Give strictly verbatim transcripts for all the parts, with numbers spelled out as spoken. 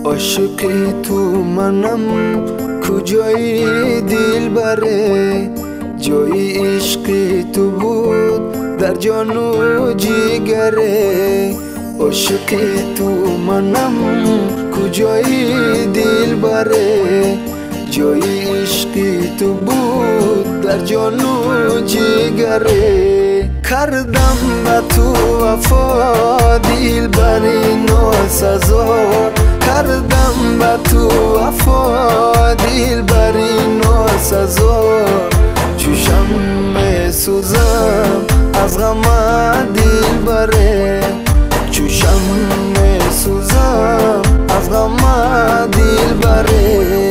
عاشقی تو منم کجایی دل بره، جای عشقی تو بود در جان و جگره. عاشقی تو منم کجایی دل بره، جای عشقی تو بود در جان و جگره. کردم به تو وفا دل بری ناسزا، کردم به تو وفا دل بری ناسزا. چوشم می سوزم از غم دل بره، چوشم می سوزم از غم دل بره.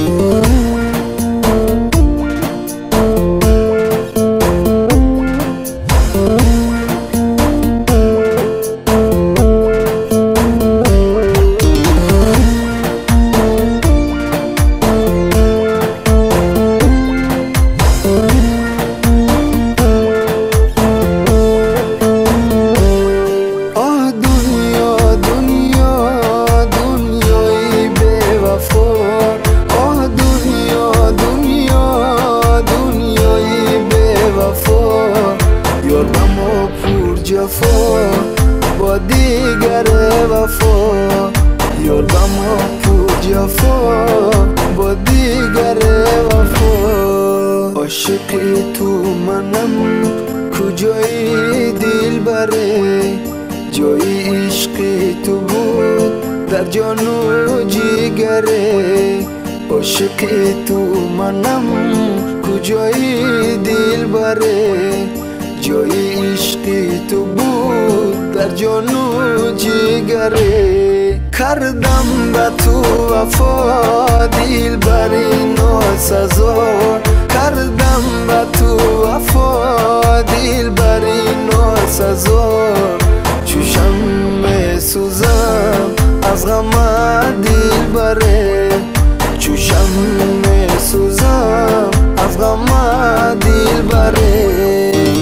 با دیگر وفا یادم پور جفا، با دیگر وفا. عاشقی تو منم کجایی دل بره، جای عشقی تو بود در جان و جگره. عاشقی تو منم کجایی دل بره، جای عشقی تو بود در جان و جگره. کردم به تو وفا دل بری ناسزا، کردم به تو وفا دل بری ناسزا. چوشم می سوزم از غم دل بره، چوشم می سوزم از غم دل بره.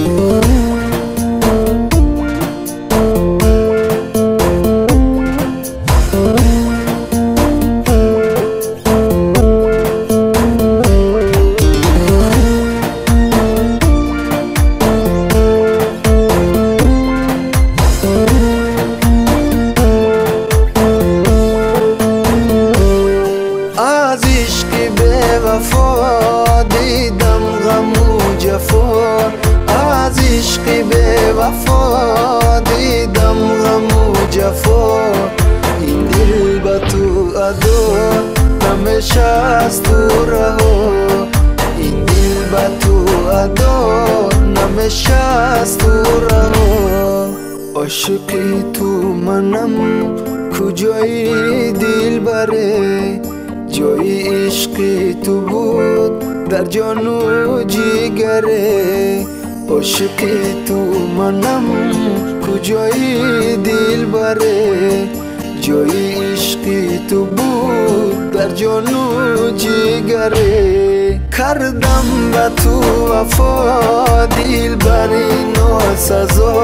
از عشق به وفا دیدم غم و جفا، از عشق به وفا دیدم غم و جفا. این دل به تو ادا نمیشه از تو رها، این دل به تو ادا نمیشه از تو رها. عاشقی تو منم کجایی دل بره، جای عشقی تو بود در جان و جگره. عاشقی تو منم کجایی دل بره، جای عشقی تو بود در جان و جگره. کردم به تو وفا دل بری ناسزا،